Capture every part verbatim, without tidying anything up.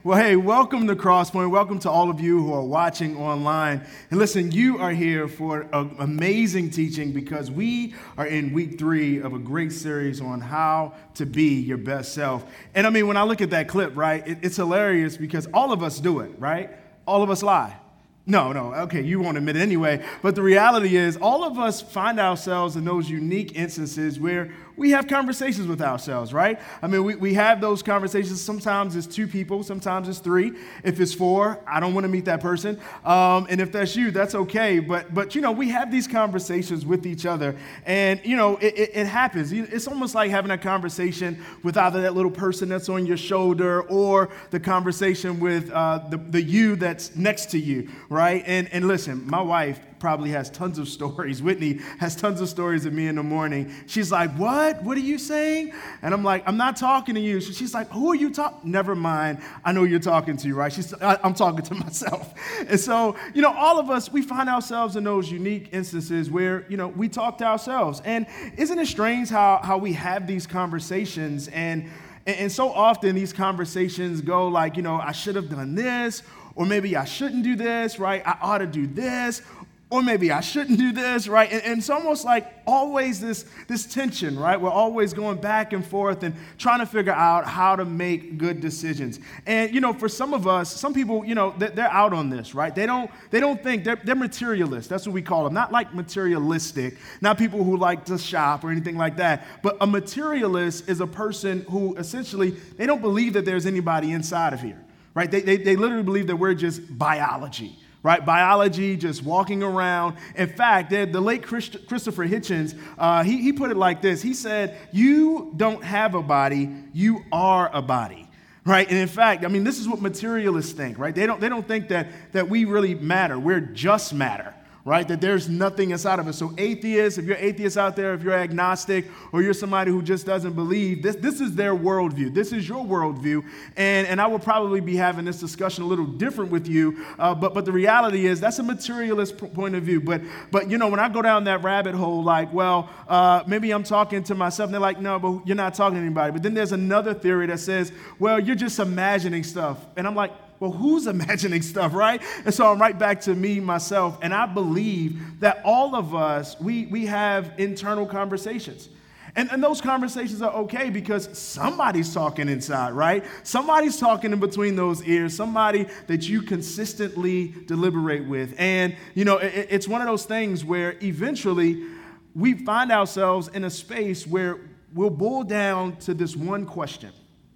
Well, hey, welcome to Crosspoint. Welcome to all of you who are watching online. And listen, you are here for an amazing teaching because we are in week three of a great series on how to be your best self. And I mean, when I look at that clip, right, it, it's hilarious because all of us do it, right? All of us lie. No, no, okay, you won't admit it anyway. But the reality is all of us find ourselves in those unique instances where we have conversations with ourselves, right? I mean, we, we have those conversations. Sometimes it's two people. Sometimes it's three. If it's four, I don't want to meet that person. Um, and if that's you, that's okay. But, but you know, we have these conversations with each other. And, you know, it, it, it happens. It's almost like having a conversation with either that little person that's on your shoulder or the conversation with uh, the, the you that's next to you, right? And, and listen, my wife probably has tons of stories. Whitney has tons of stories of me in the morning. She's like, what? What are you saying? And I'm like, I'm not talking to you. She's like, who are you talking? Never mind. I know you're talking to, right? She's, I, I'm talking to myself. And so, you know, all of us, we find ourselves in those unique instances where, you know, we talk to ourselves. And isn't it strange how, how we have these conversations and, and, and so often these conversations go like, you know, I should have done this, or maybe I shouldn't do this, right? I ought to do this. Or maybe I shouldn't do this, right? And, and it's almost like always this, this tension, right? We're always going back and forth and trying to figure out how to make good decisions. And, you know, for some of us, some people, you know, they're out on this, right? They don't they don't think, they're, they're materialists. That's what we call them. Not like materialistic, not people who like to shop or anything like that. But a materialist is a person who essentially, they don't believe that there's anybody inside of here, right? They, they, they literally believe that we're just biology. Right, biology, just walking around. In fact, the, the late Christ, Christopher Hitchens, uh, he, he put it like this. He said, you don't have a body, you are a body. Right, and in fact, I mean, this is what materialists think, right? They don't, they don't think that, that we really matter. We're just matter. Right, that there's nothing inside of us. So atheists, if you're atheist out there, if you're agnostic, or you're somebody who just doesn't believe, this, this is their worldview. This is your worldview. And, and I will probably be having this discussion a little different with you. Uh, but, but the reality is that's a materialist p- point of view. But, but, you know, when I go down that rabbit hole, like, well, uh, maybe I'm talking to myself. And they're like, no, but you're not talking to anybody. But then there's another theory that says, well, you're just imagining stuff. And I'm like, well, who's imagining stuff, right? And so I'm right back to me, myself, and I believe that all of us, we, we have internal conversations. And, and those conversations are okay because somebody's talking inside, right? Somebody's talking in between those ears, somebody that you consistently deliberate with. And, you know, it, it's one of those things where eventually we find ourselves in a space where we'll boil down to this one question.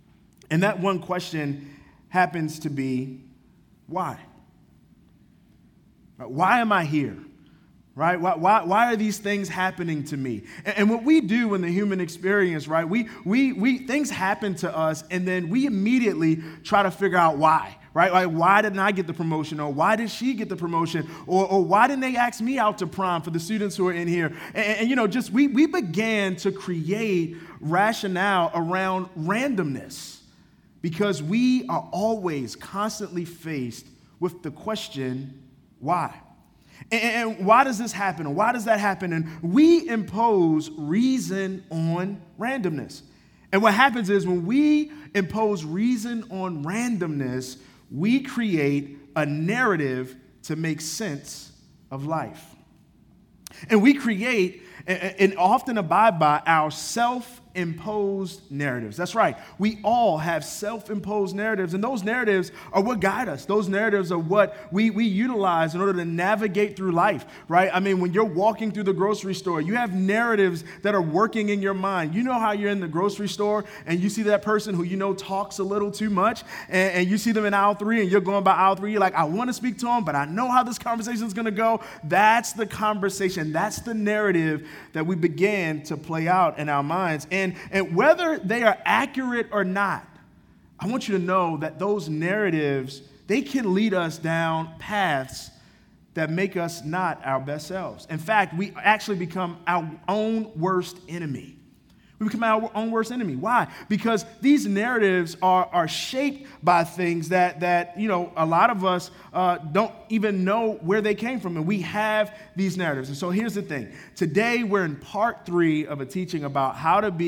And that one question happens to be, why? Why am I here? Right? Why, why, why are these things happening to me? And, and what we do in the human experience, right? We, we, we, things happen to us, and then we immediately try to figure out why. Right? Like, why didn't I get the promotion? Or why did she get the promotion? Or, or why didn't they ask me out to prom for the students who are in here? And, and you know, just we, we began to create rationale around randomness. Because we are always constantly faced with the question, why? And, and why does this happen? And why does that happen? And we impose reason on randomness. And what happens is when we impose reason on randomness, we create a narrative to make sense of life. And we create and often abide by our self-imposed narratives. That's right. We all have self-imposed narratives, and those narratives are what guide us. Those narratives are what we, we utilize in order to navigate through life, right? I mean, when you're walking through the grocery store, you have narratives that are working in your mind. You know how you're in the grocery store and you see that person who you know talks a little too much, and, and you see them in aisle three, and you're going by aisle three. You're like, I want to speak to them, but I know how this conversation is going to go. That's the conversation. That's the narrative that we began to play out in our minds. And, and whether they are accurate or not, I want you to know that those narratives, they can lead us down paths that make us not our best selves. In fact, we actually become our own worst enemy. We become our own worst enemy. Why? Because these narratives are, are shaped by things that, that, you know, a lot of us uh, don't even know where they came from. And we have these narratives. And so here's the thing. Today, we're in part three of a teaching about how to be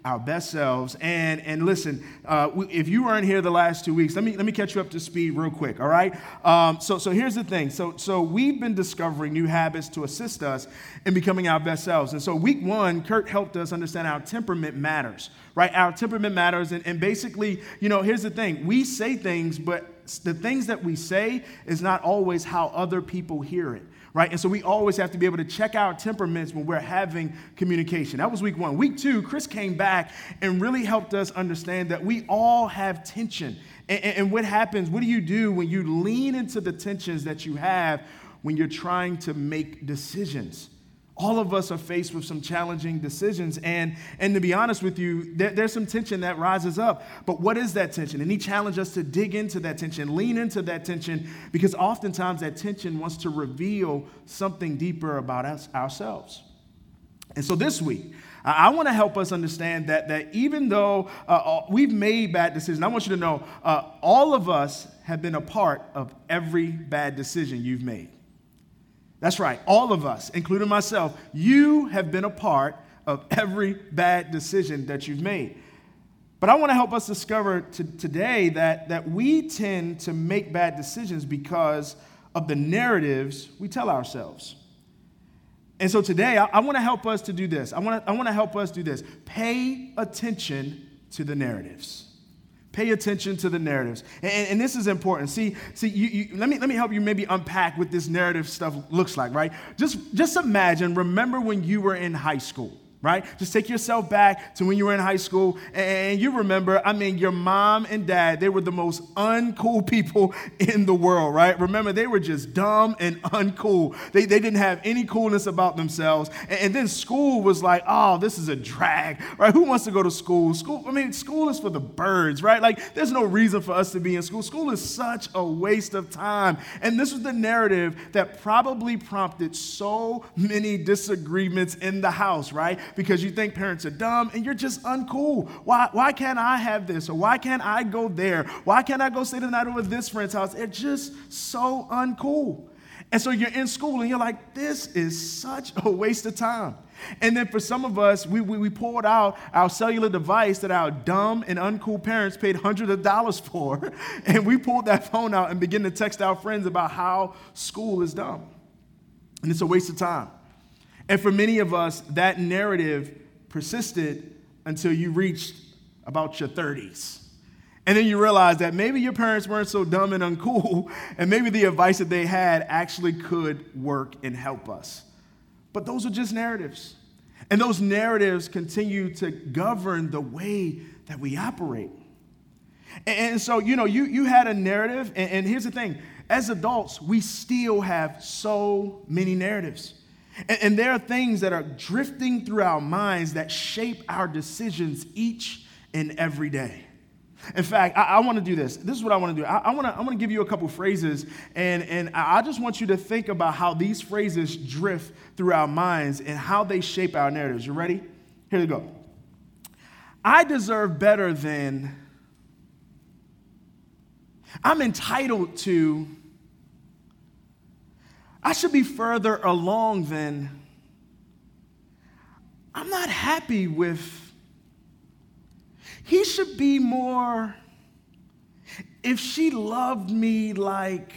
our best selves. And and listen, uh, we, if you weren't here the last two weeks, let me let me catch you up to speed real quick. All right. Um, so so here's the thing. So so we've been discovering new habits to assist us in becoming our best selves. And so week one, Kurt helped us understand our temperament matters. Right. Our temperament matters. And, and basically, you know, here's the thing. We say things, but the things that we say is not always how other people hear it. Right? And so we always have to be able to check our temperaments when we're having communication. That was week one. Week two, Chris came back and really helped us understand that we all have tension. And, and, and what happens, what do you do when you lean into the tensions that you have when you're trying to make decisions? All of us are faced with some challenging decisions. And, and to be honest with you, there, there's some tension that rises up. But what is that tension? And he challenged us to dig into that tension, lean into that tension, because oftentimes that tension wants to reveal something deeper about us ourselves. And so this week, I want to help us understand that, that even though uh, we've made bad decisions, I want you to know uh, all of us have been a part of every bad decision you've made. That's right. All of us, including myself, you have been a part of every bad decision that you've made. But I want to help us discover t- today that, that we tend to make bad decisions because of the narratives we tell ourselves. And so today, I, I want to help us to do this. I want to I want to help us do this. Pay attention to the narratives. Pay attention to the narratives. And, and this is important. See, see, you, you, let me let me help you maybe unpack what this narrative stuff looks like, right? Just, just imagine, remember when you were in high school, right? Just take yourself back to when you were in high school, and you remember, I mean, your mom and dad, they were the most uncool people in the world, right? Remember, they were just dumb and uncool. They, they didn't have any coolness about themselves. And, and then school was like, oh, this is a drag, right? Who wants to go to school? School, I mean, school is for the birds, right? Like, there's no reason for us to be in school. School is such a waste of time. And this was the narrative that probably prompted so many disagreements in the house, right? Because you think parents are dumb and you're just uncool. Why, why can't I have this? Or why can't I go there? Why can't I go stay the night over this friend's house? They're just so uncool. And so you're in school and you're like, this is such a waste of time. And then for some of us, we, we, we pulled out our cellular device that our dumb and uncool parents paid hundreds of dollars for. And we pulled that phone out and began to text our friends about how school is dumb. And it's a waste of time. And for many of us, that narrative persisted until you reached about your thirties. And then you realize that maybe your parents weren't so dumb and uncool, and maybe the advice that they had actually could work and help us. But those are just narratives. And those narratives continue to govern the way that we operate. And, and so, you know, you, you had a narrative, and, and here's the thing. As adults, we still have so many narratives. And, and there are things that are drifting through our minds that shape our decisions each and every day. In fact, I, I want to do this. This is what I want to do. I, I want to I want to give you a couple phrases, and, and I just want you to think about how these phrases drift through our minds and how they shape our narratives. You ready? Here we go. I deserve better than. I'm entitled to. I should be further along than. I'm not happy with. He should be more. If she loved me like.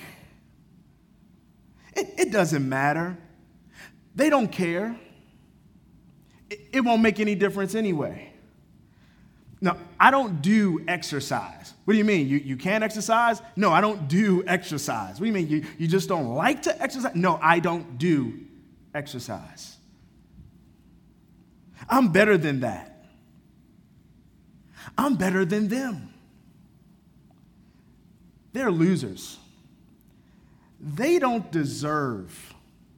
It, it doesn't matter. They don't care. It, it won't make any difference anyway. No, I don't do exercise. What do you mean? You, you can't exercise? No, I don't do exercise. What do you mean? You, you just don't like to exercise? No, I don't do exercise. I'm better than that. I'm better than them. They're losers. They don't deserve.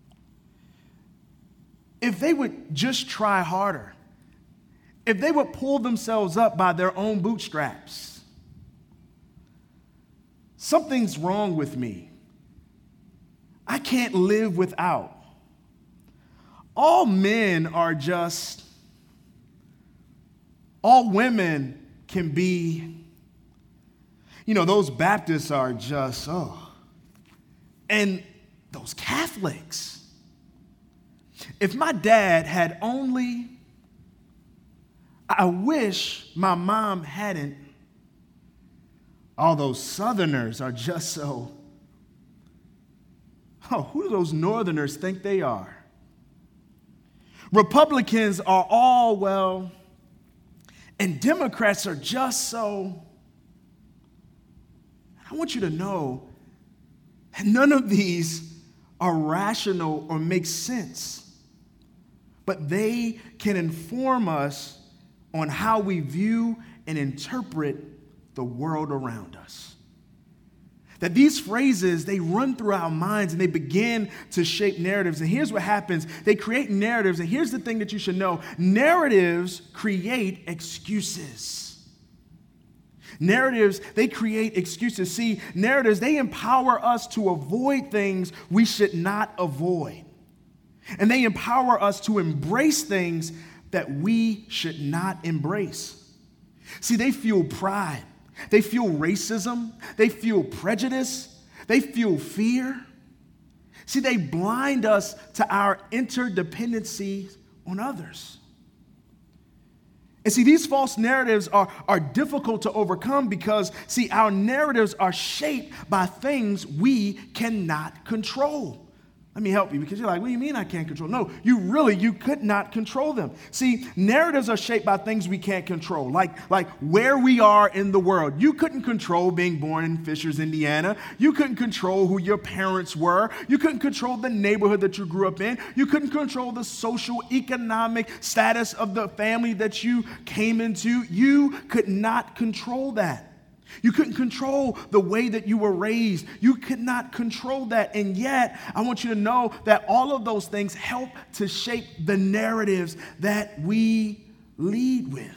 If they would just try harder, if they would pull themselves up by their own bootstraps, something's wrong with me. I can't live without. All men are just, all women can be, you know, those Baptists are just, oh. And those Catholics. If my dad had only, I wish my mom hadn't. All those Southerners are just so. Oh, who do those Northerners think they are? Republicans are all well, and Democrats are just so. I want you to know that none of these are rational or make sense, but they can inform us on how we view and interpret the world around us. That these phrases, they run through our minds and they begin to shape narratives. And here's what happens. They create narratives. And here's the thing that you should know. Narratives create excuses. Narratives, they create excuses. See, narratives, they empower us to avoid things we should not avoid. And they empower us to embrace things that we should not embrace. See, they fuel pride. They fuel racism. They fuel prejudice. They fuel fear. See, they blind us to our interdependency on others. And see, these false narratives are, are difficult to overcome because, see, our narratives are shaped by things we cannot control. Let me help you, because you're like, what do you mean I can't control? No, you really, you could not control them. See, narratives are shaped by things we can't control, like, like where we are in the world. You couldn't control being born in Fishers, Indiana. You couldn't control who your parents were. You couldn't control the neighborhood that you grew up in. You couldn't control the social, economic status of the family that you came into. You could not control that. You couldn't control the way that you were raised. You could not control that. And yet, I want you to know that all of those things help to shape the narratives that we lead with.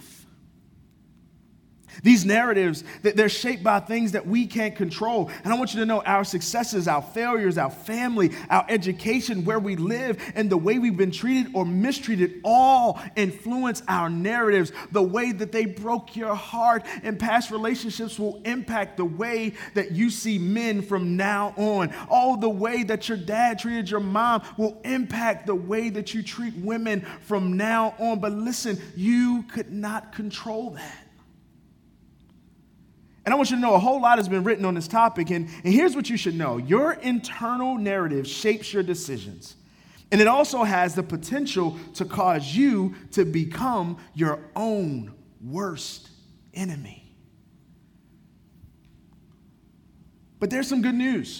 These narratives, they're shaped by things that we can't control. And I want you to know our successes, our failures, our family, our education, where we live, and the way we've been treated or mistreated all influence our narratives. The way that they broke your heart in past relationships will impact the way that you see men from now on. All the way that your dad treated your mom will impact the way that you treat women from now on. But listen, you could not control that. And I want you to know a whole lot has been written on this topic. And, and here's what you should know. Your internal narrative shapes your decisions. And it also has the potential to cause you to become your own worst enemy. But there's some good news.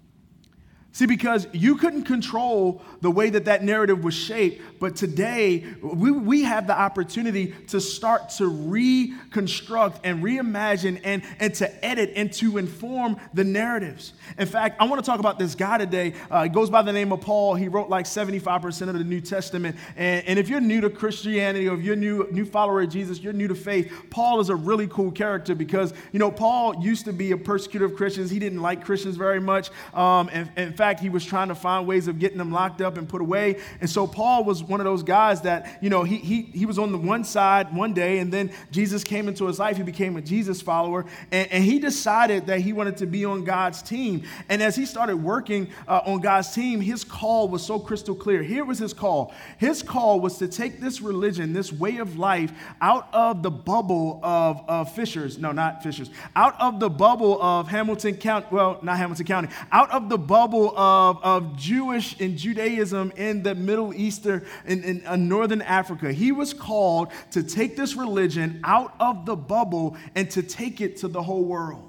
See, because you couldn't control the way that that narrative was shaped, but today we, we have the opportunity to start to reconstruct and reimagine and, and to edit and to inform the narratives. In fact, I want to talk about this guy today. Uh, he goes by the name of Paul. He wrote like seventy-five percent of the New Testament. And, and if you're new to Christianity or if you're new new follower of Jesus, you're new to faith, Paul is a really cool character because, you know, Paul used to be a persecutor of Christians. He didn't like Christians very much. Um, and, and in fact, he was trying to find ways of getting them locked up and put away. And so Paul was one of those guys that, you know, he he he was on the one side one day, and then Jesus came into his life. He became a Jesus follower, and, and he decided that he wanted to be on God's team. And as he started working uh, on God's team, his call was so crystal clear. Here was his call. His call was to take this religion, this way of life, out of the bubble of, of Fishers. No, not Fishers. Out of the bubble of Hamilton County. Well, not Hamilton County. Out of the bubble of, of Jewish and Judaism in the Middle Eastern, in, in uh, Northern Africa. He was called to take this religion out of the bubble and to take it to the whole world.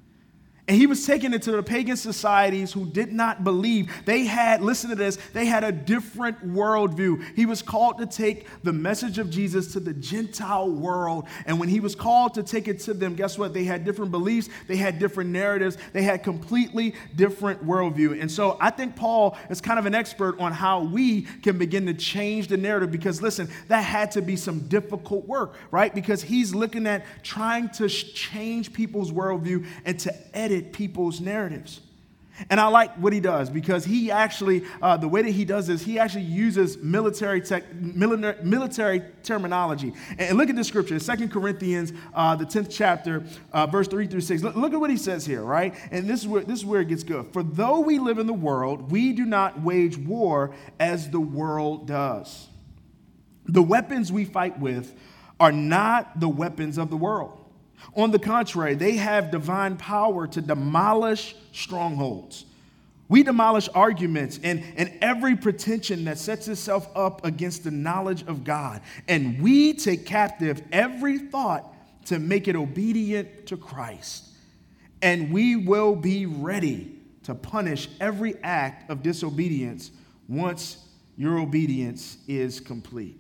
And he was taking it to the pagan societies who did not believe. They had, listen to this, they had a different worldview. He was called to take the message of Jesus to the Gentile world. And when he was called to take it to them, guess what? They had different beliefs. They had different narratives. They had completely different worldview. And so I think Paul is kind of an expert on how we can begin to change the narrative because, listen, that had to be some difficult work, right? Because he's looking at trying to change people's worldview and to edit people's narratives. And I like what he does because he actually, uh, the way that he does this, he actually uses military tech, military, military terminology. And look at the scripture, Second Corinthians, uh, the tenth chapter, uh, verse three through six. Look, look at what he says here, right? And this is where this is where it gets good. For though we live in the world, we do not wage war as the world does. The weapons we fight with are not the weapons of the world. On the contrary, they have divine power to demolish strongholds. We demolish arguments and, and every pretension that sets itself up against the knowledge of God. And we take captive every thought to make it obedient to Christ. And we will be ready to punish every act of disobedience once your obedience is complete.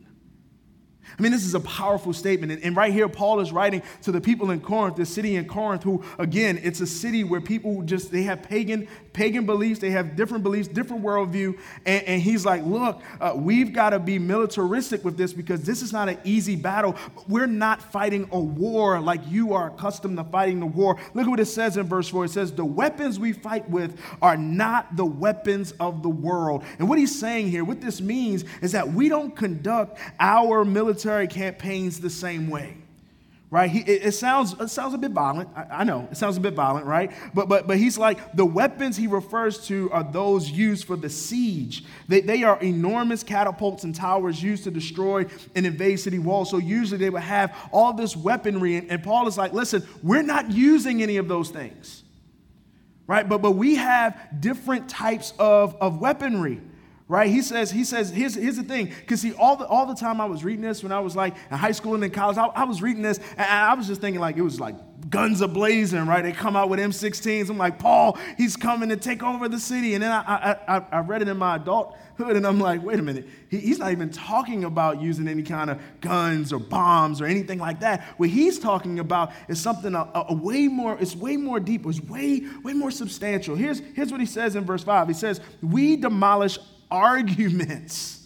I mean, this is a powerful statement. And, and right here, Paul is writing to the people in Corinth, the city in Corinth, who, again, it's a city where people just, they have pagan pagan beliefs. They have different beliefs, different worldview. And, and he's like, look, uh, we've got to be militaristic with this because this is not an easy battle. We're not fighting a war like you are accustomed to fighting the war. Look at what it says in verse four. It says, the weapons we fight with are not the weapons of the world. And what he's saying here, what this means is that we don't conduct our military campaigns the same way. Right? He, it, it sounds it sounds a bit violent. I, I know it sounds a bit violent, right? But but but he's like, the weapons he refers to are those used for the siege. They, they are enormous catapults and towers used to destroy and invade city walls. So usually they would have all this weaponry. And, and Paul is like, listen, we're not using any of those things. Right? But but we have different types of, of weaponry. Right? He says, he says, here's, here's the thing. Because see, all the all the time I was reading this when I was like in high school and in college, I, I was reading this and I was just thinking like it was like guns a-blazing, right? They come out with M sixteens. I'm like, Paul, he's coming to take over the city. And then I I, I, I read it in my adulthood and I'm like, wait a minute. He, he's not even talking about using any kind of guns or bombs or anything like that. What he's talking about is something a, a, a way more, it's way more deep. It's way, way more substantial. Here's, here's what he says in verse five. He says, we demolish arguments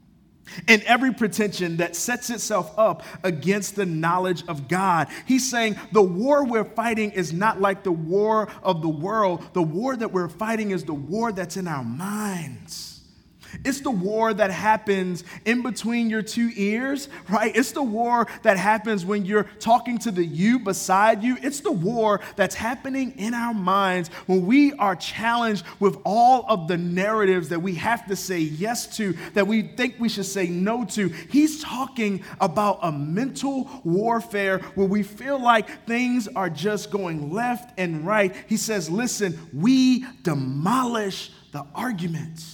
and every pretension that sets itself up against the knowledge of God. He's saying the war we're fighting is not like the war of the world. The war that we're fighting is the war that's in our minds. It's the war that happens in between your two ears, right? It's the war that happens when you're talking to the you beside you. It's the war that's happening in our minds when we are challenged with all of the narratives that we have to say yes to, that we think we should say no to. He's talking about a mental warfare where we feel like things are just going left and right. He says, listen, we demolish the arguments.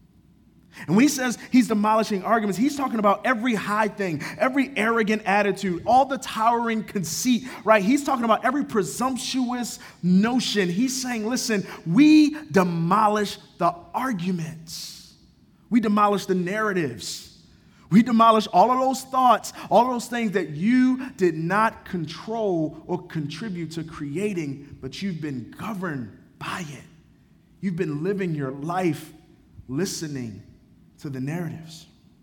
And when he says he's demolishing arguments, he's talking about every high thing, every arrogant attitude, all the towering conceit, right? He's talking about every presumptuous notion. He's saying, listen, we demolish the arguments. We demolish the narratives. We demolish all of those thoughts, all of those things that you did not control or contribute to creating, but you've been governed by it. You've been living your life listening to the narratives.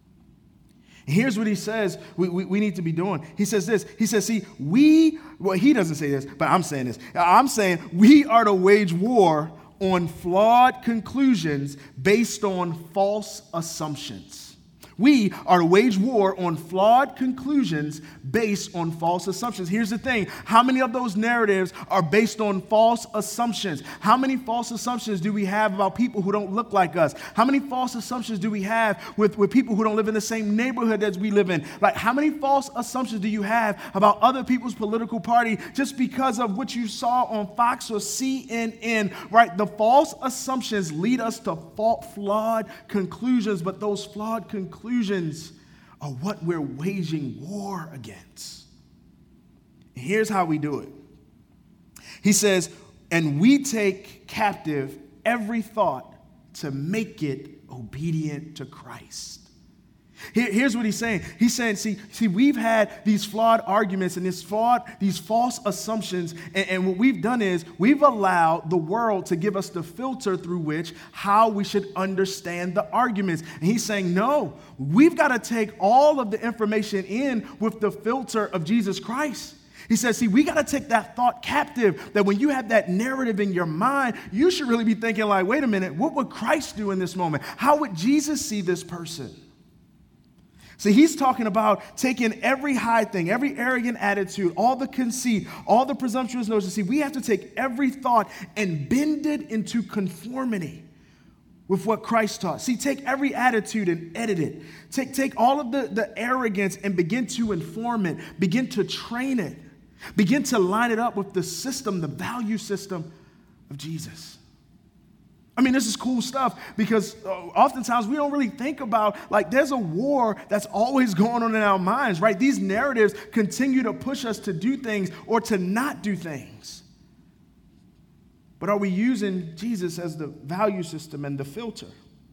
And here's what he says we, we, we need to be doing. He says this. He says, see, we, well, he doesn't say this, but I'm saying this. I'm saying we are to wage war on flawed conclusions based on false assumptions. We are to wage war on flawed conclusions based on false assumptions. Here's the thing. How many of those narratives are based on false assumptions? How many false assumptions do we have about people who don't look like us? How many false assumptions do we have with, with people who don't live in the same neighborhood as we live in? Like, how many false assumptions do you have about other people's political party just because of what you saw on Fox or C N N, right? The false assumptions lead us to flawed conclusions, but those flawed conclusions Conclusions are what we're waging war against. Here's how we do it. He says, and we take captive every thought to make it obedient to Christ. Here, here's what he's saying. He's saying, see, see, we've had these flawed arguments and this flawed, these false assumptions, and, and what we've done is we've allowed the world to give us the filter through which how we should understand the arguments. And he's saying, no, we've got to take all of the information in with the filter of Jesus Christ. He says, see, we got to take that thought captive, that when you have that narrative in your mind, you should really be thinking like, wait a minute, what would Christ do in this moment? How would Jesus see this person? See, he's talking about taking every high thing, every arrogant attitude, all the conceit, all the presumptuous notions. See, we have to take every thought and bend it into conformity with what Christ taught. See, take every attitude and edit it. Take, take all of the, the arrogance and begin to inform it. Begin to train it. Begin to line it up with the system, the value system of Jesus. I mean, this is cool stuff because uh, oftentimes we don't really think about, like, there's a war that's always going on in our minds, right? These narratives continue to push us to do things or to not do things. But are we using Jesus as the value system and the filter?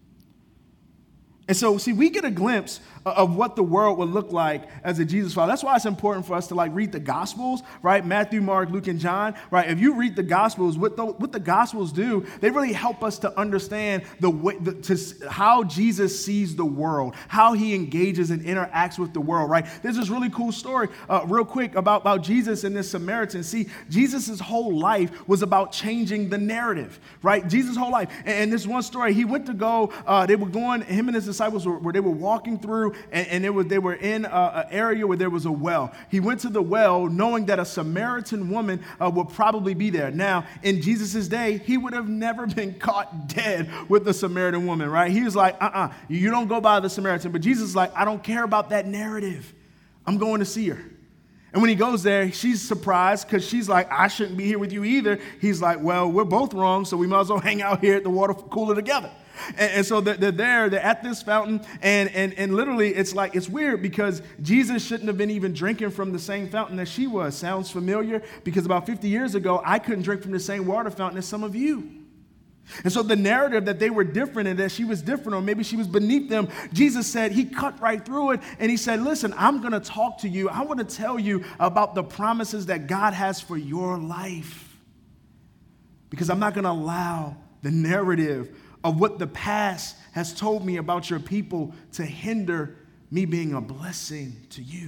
And so, see, we get a glimpse of what the world would look like as a Jesus follower. That's why it's important for us to, like, read the Gospels, right? Matthew, Mark, Luke, and John, right? If you read the Gospels, what the, what the Gospels do, they really help us to understand the way, the, to, how Jesus sees the world, how he engages and interacts with the world, right? There's this really cool story, uh, real quick, about, about Jesus and this Samaritan. See, Jesus' whole life was about changing the narrative, right? Jesus' whole life. And, and this one story, he went to go, uh, they were going, him and his disciples were, where they were walking through, and, and it was, they were in an area where there was a well. He went to the well knowing that a Samaritan woman uh, would probably be there. Now, in Jesus' day, he would have never been caught dead with the Samaritan woman, right? He was like, uh-uh, you don't go by the Samaritan. But Jesus is like, I don't care about that narrative. I'm going to see her. And when he goes there, she's surprised because she's like, I shouldn't be here with you either. He's like, well, we're both wrong, so we might as well hang out here at the water cooler together. And, and so they're, they're there, they're at this fountain, and, and, and literally it's like, it's weird because Jesus shouldn't have been even drinking from the same fountain that she was. Sounds familiar? Because about fifty years ago, I couldn't drink from the same water fountain as some of you. And so the narrative that they were different and that she was different, or maybe she was beneath them, Jesus said, he cut right through it, and he said, listen, I'm going to talk to you. I want to tell you about the promises that God has for your life, because I'm not going to allow the narrative of what the past has told me about your people to hinder me being a blessing to you.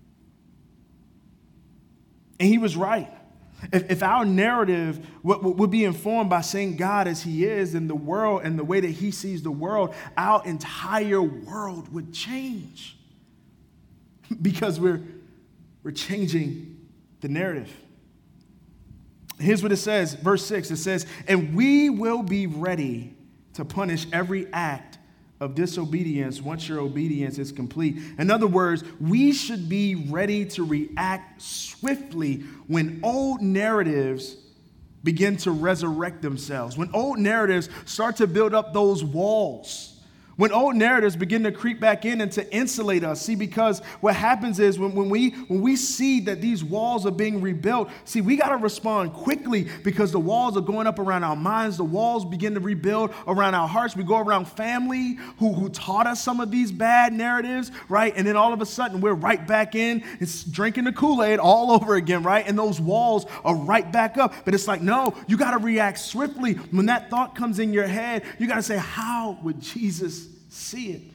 And he was right. If, if our narrative would, would be informed by seeing God as he is in the world and the way that he sees the world, our entire world would change because we're, we're changing the narrative. Here's what it says, verse six, it says, and we will be ready to punish every act of disobedience once your obedience is complete. In other words, we should be ready to react swiftly when old narratives begin to resurrect themselves, when old narratives start to build up those walls, when old narratives begin to creep back in and to insulate us. See, because what happens is when, when, we, when we see that these walls are being rebuilt, see, we got to respond quickly because the walls are going up around our minds. The walls begin to rebuild around our hearts. We go around family who, who taught us some of these bad narratives, right? And then all of a sudden we're right back in. It's drinking the Kool-Aid all over again, right? And those walls are right back up. But it's like, no, you got to react swiftly. When that thought comes in your head, you got to say, how would Jesus see it?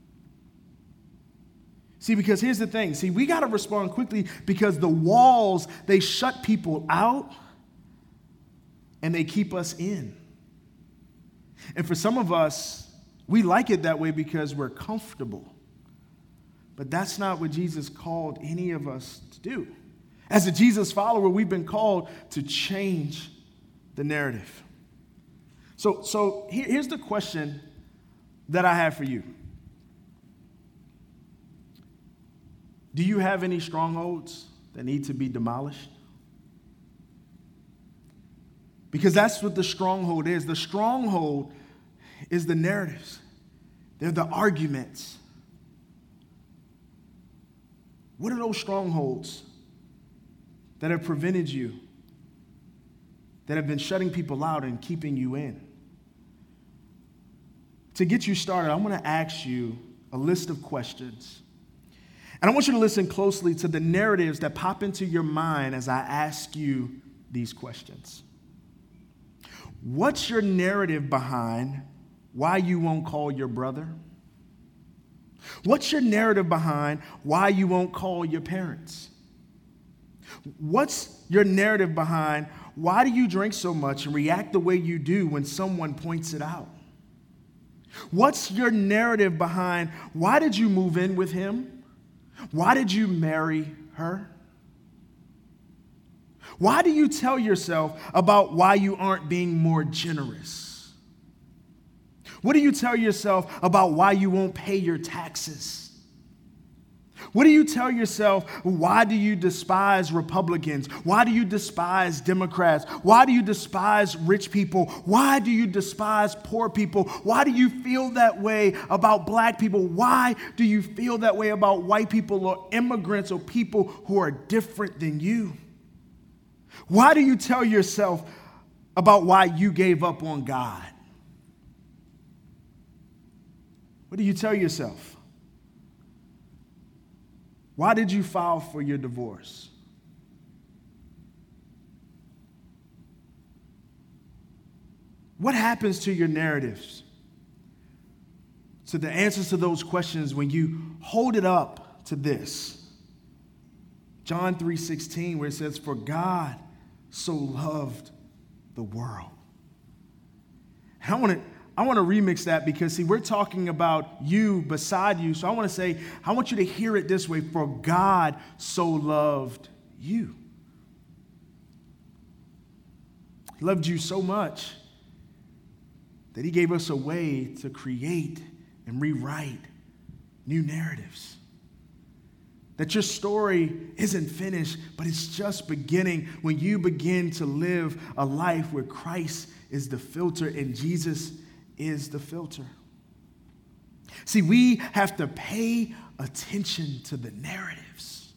See, because here's the thing. See, we got to respond quickly because the walls, they shut people out and they keep us in. And for some of us, we like it that way because we're comfortable. But that's not what Jesus called any of us to do. As a Jesus follower, we've been called to change the narrative. So, so here, here's the question that I have for you. Do you have any strongholds that need to be demolished? Because that's what the stronghold is. The stronghold is the narratives. They're the arguments. What are those strongholds that have prevented you, that have been shutting people out and keeping you in? To get you started, I'm going to ask you a list of questions. And I want you to listen closely to the narratives that pop into your mind as I ask you these questions. What's your narrative behind why you won't call your brother? What's your narrative behind why you won't call your parents? What's your narrative behind why do you drink so much and react the way you do when someone points it out? What's your narrative behind why did you move in with him? Why did you marry her? Why do you tell yourself about why you aren't being more generous? What do you tell yourself about why you won't pay your taxes? What do you tell yourself? Why do you despise Republicans? Why do you despise Democrats? Why do you despise rich people? Why do you despise poor people? Why do you feel that way about black people? Why do you feel that way about white people or immigrants or people who are different than you? Why do you tell yourself about why you gave up on God? What do you tell yourself? Why did you file for your divorce? What happens to your narratives? To the answers to those questions when you hold it up to this. John three sixteen, where it says, "For God so loved the world." And I want to I want to remix that because, see, we're talking about you beside you. So I want to say, I want you to hear it this way. For God so loved you. He loved you so much that he gave us a way to create and rewrite new narratives. That your story isn't finished, but it's just beginning when you begin to live a life where Christ is the filter and Jesus is the filter. See, we have to pay attention to the narratives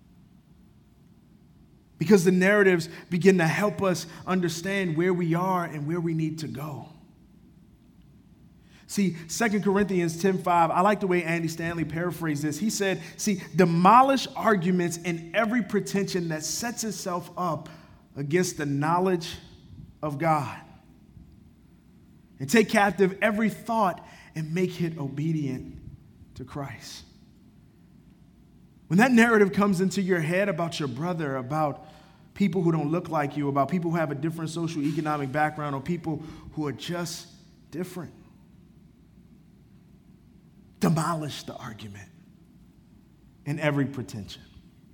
because the narratives begin to help us understand where we are and where we need to go. See, Second Corinthians ten five, I like the way Andy Stanley paraphrased this. He said, see, demolish arguments and every pretension that sets itself up against the knowledge of God. And take captive every thought and make it obedient to Christ. When that narrative comes into your head about your brother, about people who don't look like you, about people who have a different social economic background, or people who are just different, demolish the argument and every pretension.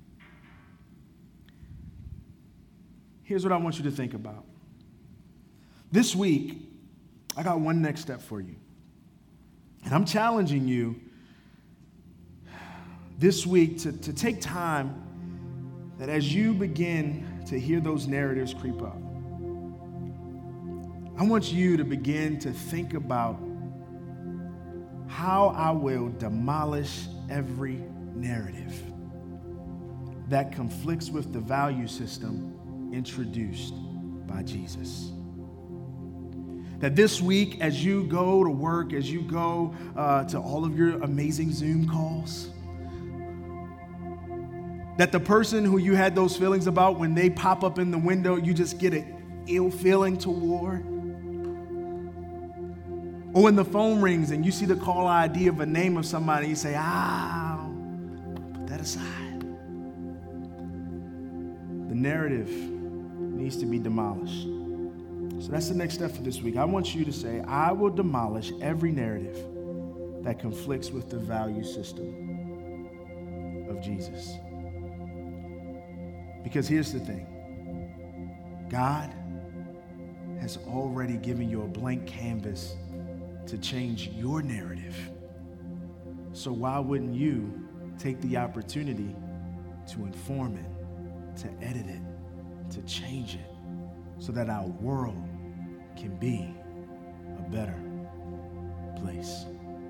Here's what I want you to think about. This week, I got one next step for you. And I'm challenging you this week to, to take time that as you begin to hear those narratives creep up, I want you to begin to think about how I will demolish every narrative that conflicts with the value system introduced by Jesus. That this week, as you go to work, as you go uh, to all of your amazing Zoom calls, that the person who you had those feelings about, when they pop up in the window, you just get an ill feeling toward. Or when the phone rings and you see the call I D of a name of somebody, you say, ah, put that aside. The narrative needs to be demolished. So that's the next step for this week. I want you to say, I will demolish every narrative that conflicts with the value system of Jesus. Because here's the thing. God has already given you a blank canvas to change your narrative. So why wouldn't you take the opportunity to inform it, to edit it, to change it, so that our world can be a better place?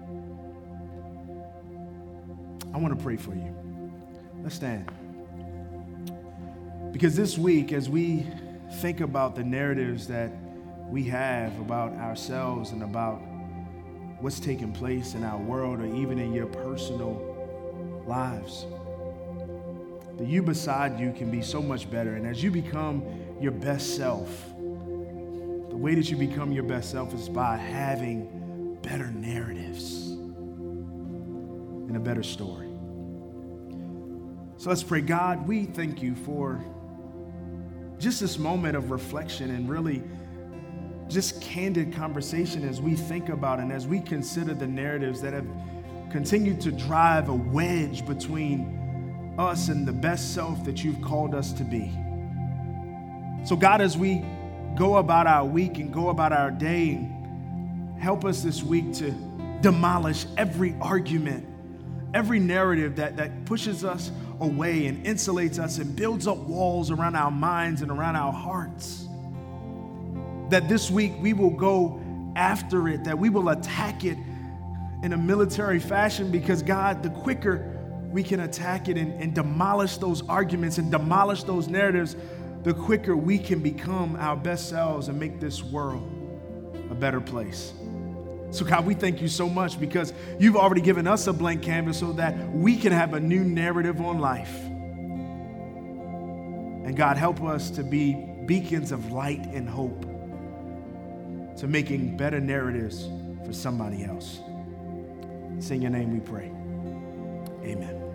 I want to pray for you. Let's stand. Because this week, as we think about the narratives that we have about ourselves and about what's taking place in our world or even in your personal lives, the you beside you can be so much better. And as you become your best self, the way that you become your best self is by having better narratives and a better story. So let's pray. God, we thank you for just this moment of reflection and really just candid conversation as we think about and as we consider the narratives that have continued to drive a wedge between us and the best self that you've called us to be. So God, as we go about our week and go about our day, help us this week to demolish every argument, every narrative that, that pushes us away and insulates us and builds up walls around our minds and around our hearts. That this week we will go after it, that we will attack it in a military fashion, because God, the quicker we can attack it and, and demolish those arguments and demolish those narratives, the quicker we can become our best selves and make this world a better place. So God, we thank you so much because you've already given us a blank canvas so that we can have a new narrative on life. And God, help us to be beacons of light and hope, to making better narratives for somebody else. It's in your name we pray. Amen.